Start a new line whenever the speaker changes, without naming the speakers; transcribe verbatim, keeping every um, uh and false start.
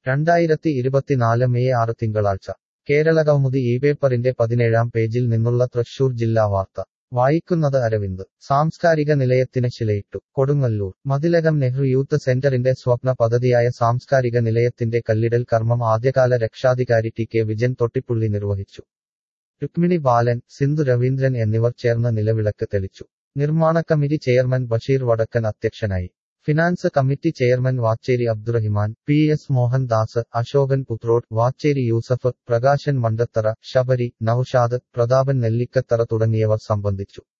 രണ്ടായിരത്തി ഇരുപത്തിനാല് മെയ് ആറ് തിങ്കളാഴ്ച കേരളകൗമുദി ഈ പേപ്പറിന്റെ പതിനേഴാം പേജിൽ നിന്നുള്ള തൃശൂർ ജില്ലാ വാർത്ത വായിക്കുന്നത് അരവിന്ദ് സാംസ്കാരിക നിലയത്തിന് ശിലയിട്ടു കൊടുങ്ങല്ലൂർ മതിലകം നെഹ്റു യൂത്ത് സെന്ററിന്റെ സ്വപ്ന പദ്ധതിയായ സാംസ്കാരിക നിലയത്തിന്റെ കല്ലിടൽ കർമ്മം ആദ്യകാല രക്ഷാധികാരി ടി കെ വിജയൻ തൊട്ടിപ്പുള്ളി നിർവഹിച്ചു. രുക്മിണി ബാലൻ, സിന്ധു രവീന്ദ്രൻ എന്നിവർ ചേർന്ന് നിലവിളക്ക് തെളിച്ചു. നിർമ്മാണ കമ്മിറ്റി ചെയർമാൻ ബഷീർ വടക്കൻ അധ്യക്ഷനായി. Finance committee chairman Vacheri Abdurahiman, P S Mohandas, Ashokan Puthrot, Vacheri Yusuf, Prakashan Mandathara, Shabari, Naushad, Prathapan Nellikkathara തുടങ്ങിയവർ സംബന്ധിച്ചു.